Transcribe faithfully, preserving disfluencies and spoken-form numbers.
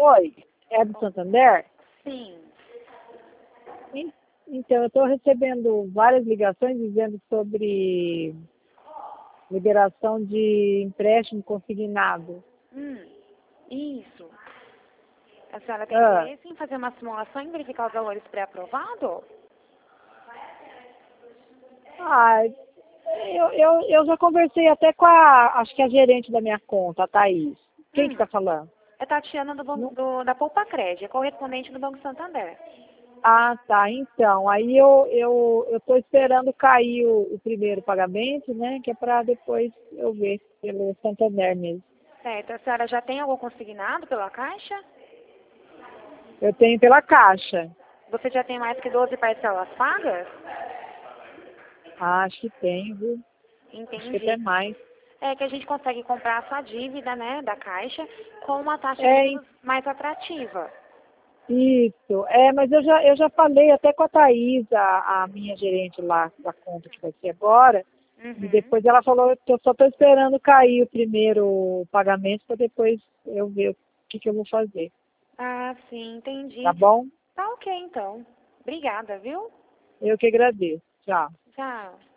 Oi, é do Santander? Sim. En- Então, eu estou recebendo várias ligações dizendo sobre liberação de empréstimo consignado. Hum, isso. A senhora tem Ah, interesse em fazer uma simulação e verificar os valores pré-aprovados? ah, eu, eu, eu já conversei até com a, acho que a gerente da minha conta, a Thaís. Quem que Hum, está falando? é Tatiana do, ban- Não- do, da Poupa Crédito, é correspondente do Banco Santander. Ah, tá. Então, aí eu eu eu estou esperando cair o, o primeiro pagamento, né? Que é para depois eu ver pelo Santander mesmo. Certo. A senhora já tem algo consignado pela Caixa? Eu tenho pela Caixa. Você já tem mais que doze parcelas pagas? Ah, acho que tem, viu? Acho que até Entendi. mais. É que a gente consegue comprar a sua dívida, né, da Caixa, com uma taxa de É, juros mais atrativa. isso. É, mas eu já, eu já falei até com a Thaís, a, a minha gerente lá da conta que vai ser agora, e Uhum. depois ela falou que eu só estou esperando cair o primeiro pagamento para depois eu ver o que, que eu vou fazer. Ah, sim, Tá entendi. bom? Tá ok, então. Obrigada, viu? Eu que agradeço. Tchau. Tchau.